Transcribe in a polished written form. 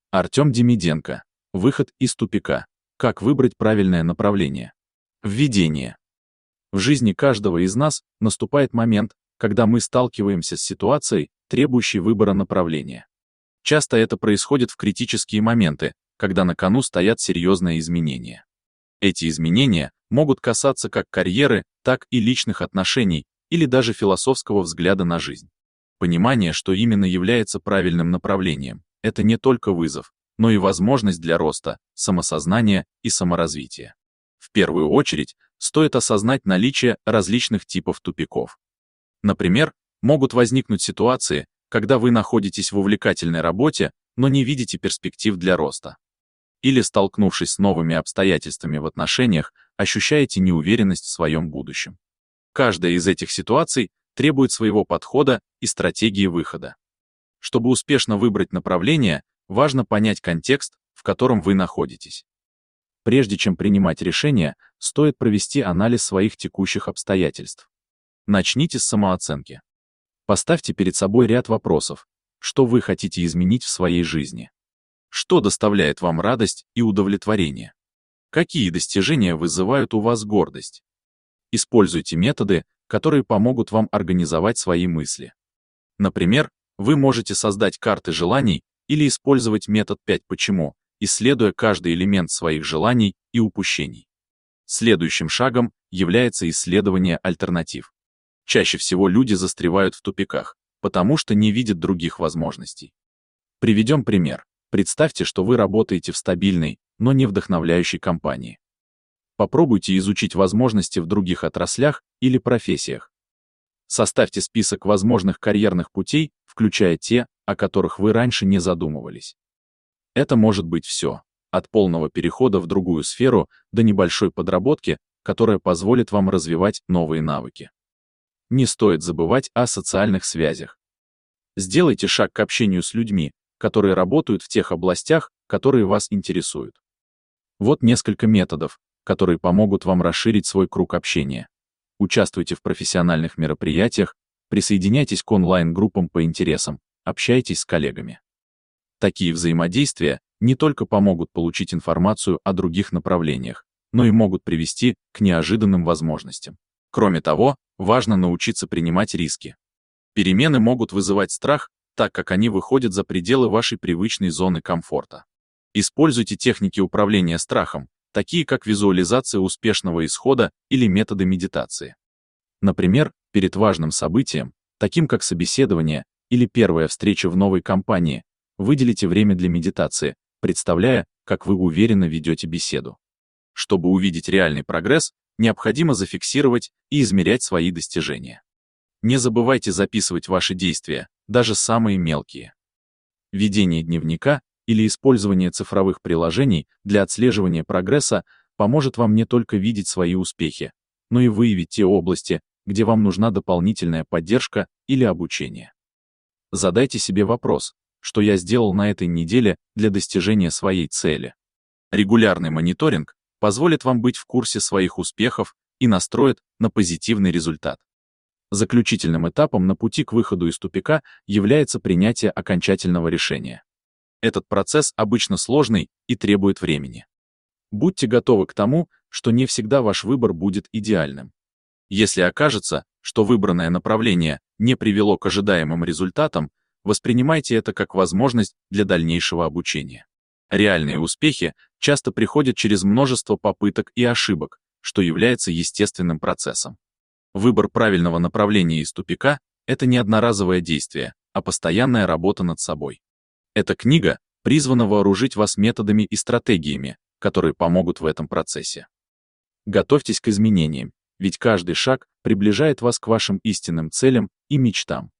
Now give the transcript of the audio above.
Артем Демиденко. Выход из тупика. Как выбрать правильное направление? Введение. В жизни каждого из нас наступает момент, когда мы сталкиваемся с ситуацией, требующей выбора направления. Часто это происходит в критические моменты, когда на кону стоят серьезные изменения. Эти изменения могут касаться как карьеры, так и личных отношений, или даже философского взгляда на жизнь. Понимание, что именно является правильным направлением, это не только вызов, но и возможность для роста, самосознания и саморазвития. В первую очередь, стоит осознать наличие различных типов тупиков. Например, могут возникнуть ситуации, когда вы находитесь в увлекательной работе, но не видите перспектив для роста. Или, столкнувшись с новыми обстоятельствами в отношениях, ощущаете неуверенность в своем будущем. Каждая из этих ситуаций требует своего подхода и стратегии выхода. Чтобы успешно выбрать направление, важно понять контекст, в котором вы находитесь. Прежде чем принимать решение, стоит провести анализ своих текущих обстоятельств. Начните с самооценки. Поставьте перед собой ряд вопросов, что вы хотите изменить в своей жизни. Что доставляет вам радость и удовлетворение? Какие достижения вызывают у вас гордость? Используйте методы, которые помогут вам организовать свои мысли. Например, вы можете создать карты желаний или использовать метод 5 «почему», исследуя каждый элемент своих желаний и упущений. Следующим шагом является исследование альтернатив. Чаще всего люди застревают в тупиках, потому что не видят других возможностей. Приведем пример. Представьте, что вы работаете в стабильной, но не вдохновляющей компании. Попробуйте изучить возможности в других отраслях или профессиях. Составьте список возможных карьерных путей, включая те, о которых вы раньше не задумывались. Это может быть все, от полного перехода в другую сферу до небольшой подработки, которая позволит вам развивать новые навыки. Не стоит забывать о социальных связях. Сделайте шаг к общению с людьми, которые работают в тех областях, которые вас интересуют. Вот несколько методов, которые помогут вам расширить свой круг общения. Участвуйте в профессиональных мероприятиях, присоединяйтесь к онлайн-группам по интересам, общайтесь с коллегами. Такие взаимодействия не только помогут получить информацию о других направлениях, но и могут привести к неожиданным возможностям. Кроме того, важно научиться принимать риски. Перемены могут вызывать страх, так как они выходят за пределы вашей привычной зоны комфорта. Используйте техники управления страхом, такие как визуализация успешного исхода или методы медитации. Например, перед важным событием, таким как собеседование или первая встреча в новой компании, выделите время для медитации, представляя, как вы уверенно ведете беседу. Чтобы увидеть реальный прогресс, необходимо зафиксировать и измерять свои достижения. Не забывайте записывать ваши действия, даже самые мелкие. Ведение дневника или использование цифровых приложений для отслеживания прогресса поможет вам не только видеть свои успехи, но и выявить те области, где вам нужна дополнительная поддержка или обучение. Задайте себе вопрос, что я сделал на этой неделе для достижения своей цели. Регулярный мониторинг позволит вам быть в курсе своих успехов и настроит на позитивный результат. Заключительным этапом на пути к выходу из тупика является принятие окончательного решения. Этот процесс обычно сложный и требует времени. Будьте готовы к тому, что не всегда ваш выбор будет идеальным. Если окажется, что выбранное направление не привело к ожидаемым результатам, воспринимайте это как возможность для дальнейшего обучения. Реальные успехи часто приходят через множество попыток и ошибок, что является естественным процессом. Выбор правильного направления из тупика — это не одноразовое действие, а постоянная работа над собой. Эта книга призвана вооружить вас методами и стратегиями, которые помогут в этом процессе. Готовьтесь к изменениям, ведь каждый шаг приближает вас к вашим истинным целям и мечтам.